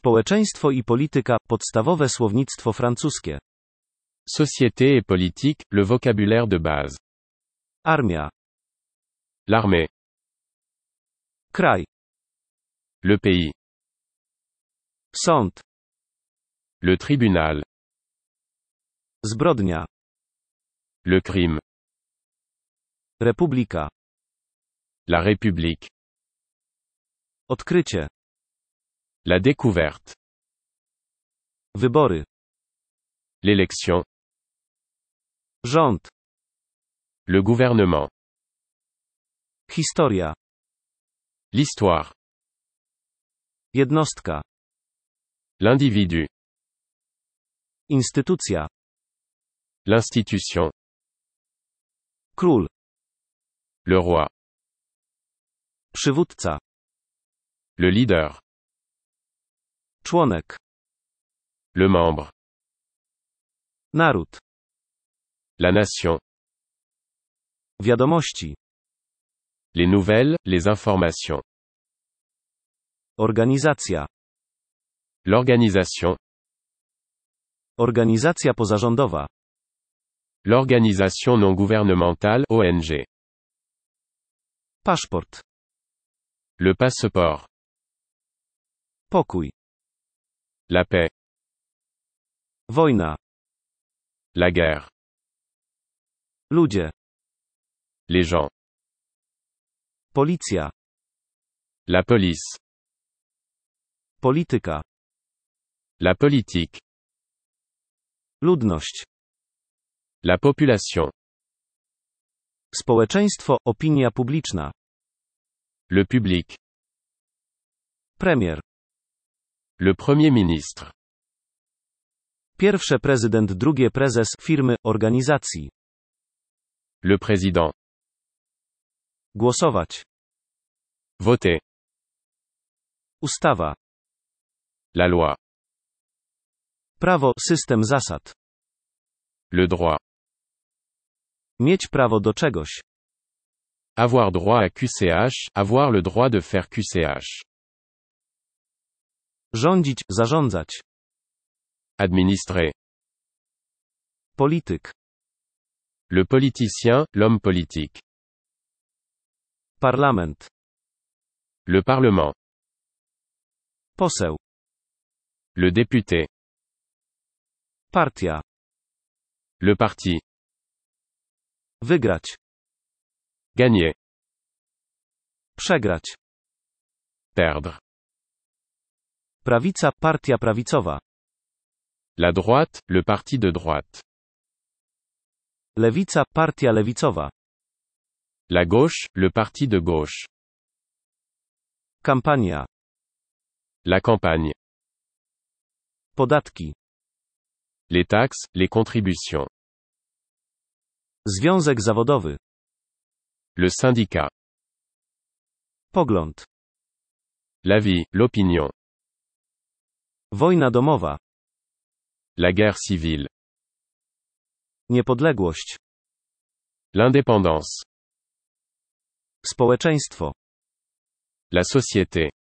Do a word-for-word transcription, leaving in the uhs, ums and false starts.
Społeczeństwo i polityka, podstawowe słownictwo francuskie. Société et politique, le vocabulaire de base. Armia. L'armée. Kraj. Le pays. Sąd. Le tribunal. Zbrodnia. Le crime. Republika. La République. Odkrycie. La découverte. Wybory. L'élection. Rząd. Le gouvernement. Historia. L'histoire. Jednostka. L'individu. Instytucja. L'institution. Król. Le roi. Przywódca. Le leader. Członek. Le membre. Naród. La nation. Wiadomości. Les nouvelles, les informations. Organizacja. L'organisation. Organizacja pozarządowa. L'organisation non gouvernementale, O N G. Paszport. Le passeport. Pokój. La paix. Wojna. La guerre. Ludzie. Les gens. Policja. La police. Polityka. La politique. Ludność. La population. Społeczeństwo, opinia publiczna. Le public. Premier. Le premier ministre. Pierwsze prezydent, drugie prezes firmy, organizacji. Le président. Głosować. Voter. Ustawa. La loi. Prawo, system zasad. Le droit. Mieć prawo do czegoś. Avoir droit à Q C H, avoir le droit de faire Q C H. Rządzić, zarządzać. Administrer. Polityk. Le politicien, l'homme politique. Parlament. Le parlement. Poseł. Le député. Partia. Le parti. Wygrać. Gagner. Przegrać. Perdre. Prawica, partia prawicowa. La droite, le parti de droite. Lewica, partia lewicowa. La gauche, le parti de gauche. Kampania. La campagne. Podatki. Les taxes, les contributions. Związek zawodowy. Le syndicat. Pogląd. L'avis, l'opinion. Wojna domowa. La guerre civile. Niepodległość. L'indépendance. Społeczeństwo. La société.